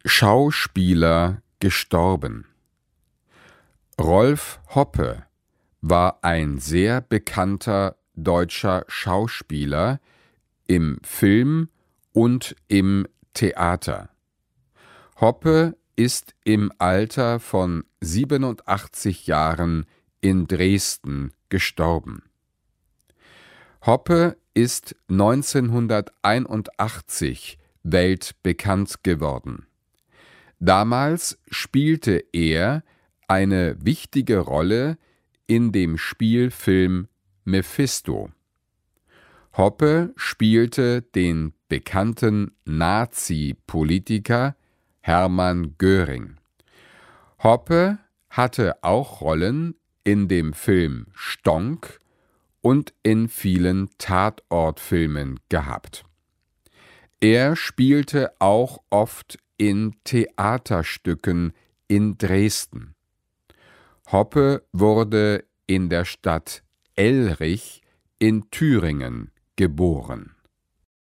Schauspieler gestorben. Rolf Hoppe war ein sehr bekannter deutscher Schauspieler im Film und im Theater. Hoppe ist im Alter von 87 Jahren in Dresden gestorben. Hoppe ist 1981 weltbekannt geworden. Damals spielte er eine wichtige Rolle in dem Spielfilm Mephisto. Hoppe spielte den bekannten Nazi-Politiker Hermann Göring. Hoppe hatte auch Rollen in dem Film Stonk und in vielen Tatortfilmen gehabt. Er spielte auch oft in Theaterstücken in Dresden. Hoppe wurde in der Stadt Elrich in Thüringen geboren.